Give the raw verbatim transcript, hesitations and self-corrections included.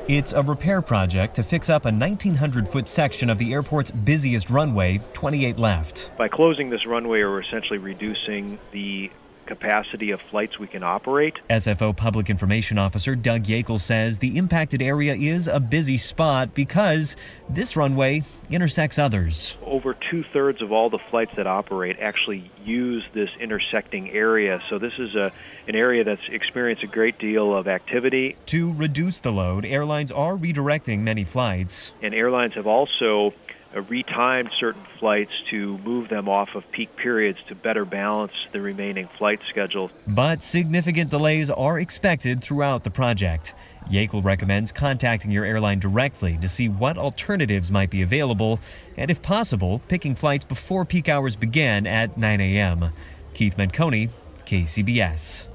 It's a repair project to fix up a nineteen hundred foot section of the airport's busiest runway, twenty-eight left. By closing this runway, we're essentially reducing the capacity of flights we can operate. S F O Public Information Officer Doug Yakel says the impacted area is a busy spot because this runway intersects others. Over two-thirds of all the flights that operate actually use this intersecting area, so this is a, an area that's experienced a great deal of activity. To reduce the load, airlines are redirecting many flights. And airlines have also Uh, retimed certain flights to move them off of peak periods to better balance the remaining flight schedule. But significant delays are expected throughout the project. Yakel recommends contacting your airline directly to see what alternatives might be available and, if possible, picking flights before peak hours begin at nine a m Keith Menconi, K C B S.